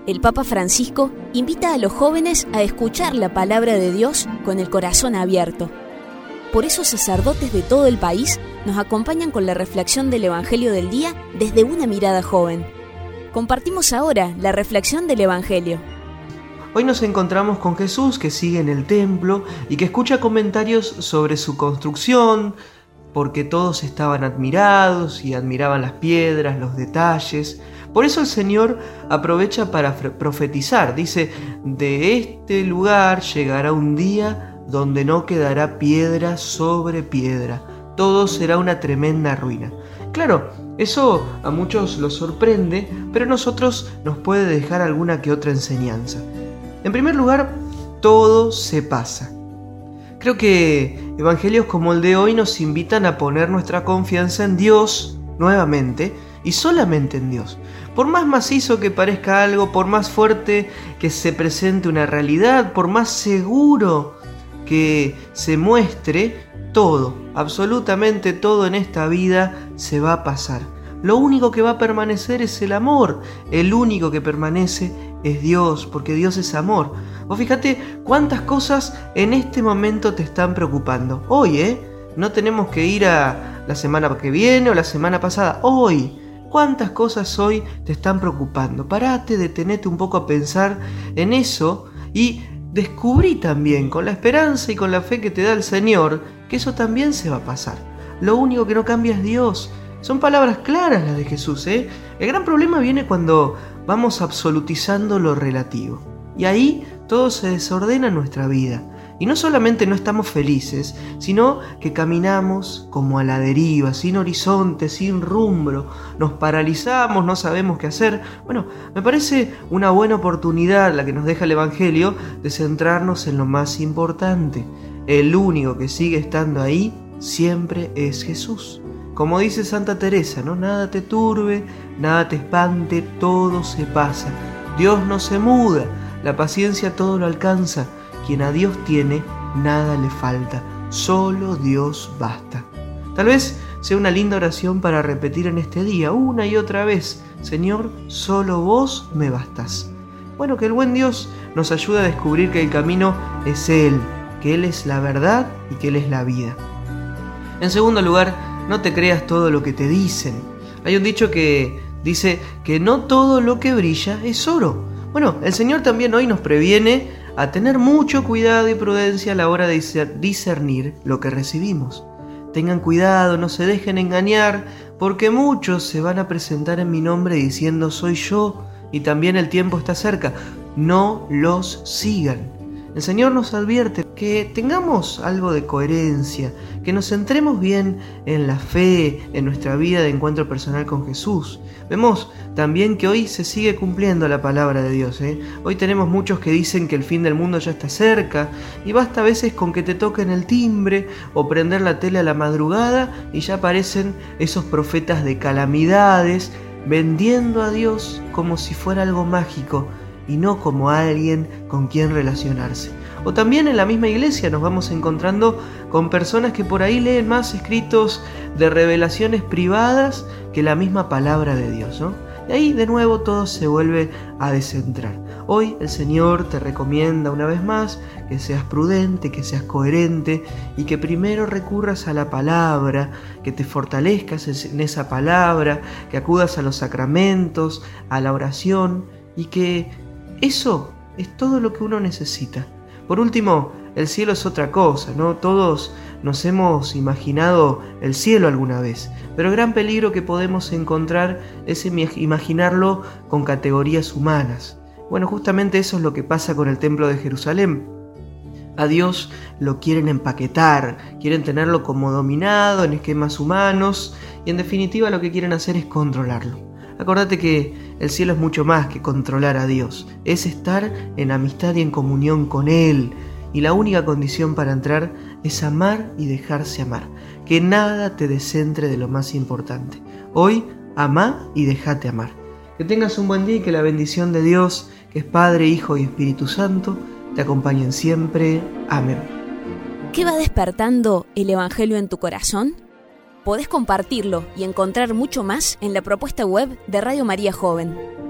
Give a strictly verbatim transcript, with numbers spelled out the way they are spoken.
el Papa Francisco invita a los jóvenes a escuchar la palabra de Dios con el corazón abierto. Por eso sacerdotes de todo el país nos acompañan con la reflexión del Evangelio del día desde una mirada joven. Compartimos ahora la reflexión del Evangelio. Hoy nos encontramos con Jesús, que sigue en el templo y que escucha comentarios sobre su construcción, porque todos estaban admirados y admiraban las piedras, los detalles. Por eso el Señor aprovecha para profetizar. Dice, de este lugar llegará un día donde no quedará piedra sobre piedra. Todo será una tremenda ruina. Claro, eso a muchos los sorprende, pero a nosotros nos puede dejar alguna que otra enseñanza. En primer lugar, todo se pasa. Creo que evangelios como el de hoy nos invitan a poner nuestra confianza en Dios nuevamente y solamente en Dios. Por más macizo que parezca algo, por más fuerte que se presente una realidad, por más seguro que se muestre, todo, absolutamente todo en esta vida se va a pasar. Lo único que va a permanecer es el amor. El único que permanece es Dios, porque Dios es amor. Vos fíjate cuántas cosas en este momento te están preocupando. Hoy, ¿eh? No tenemos que ir a la semana que viene o la semana pasada. Hoy. ¿Cuántas cosas hoy te están preocupando? Parate, detenete un poco a pensar en eso y descubrí también, con la esperanza y con la fe que te da el Señor, que eso también se va a pasar. Lo único que no cambia es Dios. Son palabras claras las de Jesús, ¿eh? El gran problema viene cuando vamos absolutizando lo relativo. Y ahí todo se desordena en nuestra vida. Y no solamente no estamos felices, sino que caminamos como a la deriva, sin horizonte, sin rumbo. Nos paralizamos, no sabemos qué hacer. Bueno, me parece una buena oportunidad la que nos deja el Evangelio de centrarnos en lo más importante. El único que sigue estando ahí siempre es Jesús. Como dice Santa Teresa, ¿no? Nada te turbe, nada te espante, todo se pasa. Dios no se muda, la paciencia todo lo alcanza. Quien a Dios tiene, nada le falta, solo Dios basta. Tal vez sea una linda oración para repetir en este día, una y otra vez, Señor, solo vos me bastás. Bueno, que el buen Dios nos ayude a descubrir que el camino es Él, que Él es la verdad y que Él es la vida. En segundo lugar, no te creas todo lo que te dicen. Hay un dicho que dice que no todo lo que brilla es oro. Bueno, el Señor también hoy nos previene a tener mucho cuidado y prudencia a la hora de discernir lo que recibimos. Tengan cuidado, no se dejen engañar, porque muchos se van a presentar en mi nombre diciendo soy yo, y también el tiempo está cerca. No los sigan. El Señor nos advierte que tengamos algo de coherencia, que nos centremos bien en la fe, en nuestra vida de encuentro personal con Jesús. Vemos también que hoy se sigue cumpliendo la palabra de Dios, ¿eh? Hoy tenemos muchos que dicen que el fin del mundo ya está cerca, y basta a veces con que te toquen el timbre o prender la tele a la madrugada y ya aparecen esos profetas de calamidades vendiendo a Dios como si fuera algo mágico y no como alguien con quien relacionarse. O también en la misma iglesia nos vamos encontrando con personas que por ahí leen más escritos de revelaciones privadas que la misma palabra de Dios, ¿no? Y ahí de nuevo todo se vuelve a descentrar. Hoy el Señor te recomienda una vez más que seas prudente, que seas coherente y que primero recurras a la palabra, que te fortalezcas en esa palabra, que acudas a los sacramentos, a la oración y que eso es todo lo que uno necesita. Por último, el cielo es otra cosa, ¿no? Todos nos hemos imaginado el cielo alguna vez, pero el gran peligro que podemos encontrar es imaginarlo con categorías humanas. Bueno, justamente eso es lo que pasa con el templo de Jerusalén. A Dios lo quieren empaquetar, quieren tenerlo como dominado en esquemas humanos y en definitiva lo que quieren hacer es controlarlo. Acordate que el cielo es mucho más que controlar a Dios, es estar en amistad y en comunión con Él. Y la única condición para entrar es amar y dejarse amar. Que nada te descentre de lo más importante. Hoy, amá y déjate amar. Que tengas un buen día y que la bendición de Dios, que es Padre, Hijo y Espíritu Santo, te acompañen siempre. Amén. ¿Qué va despertando el Evangelio en tu corazón? Podés compartirlo y encontrar mucho más en la propuesta web de Radio María Joven.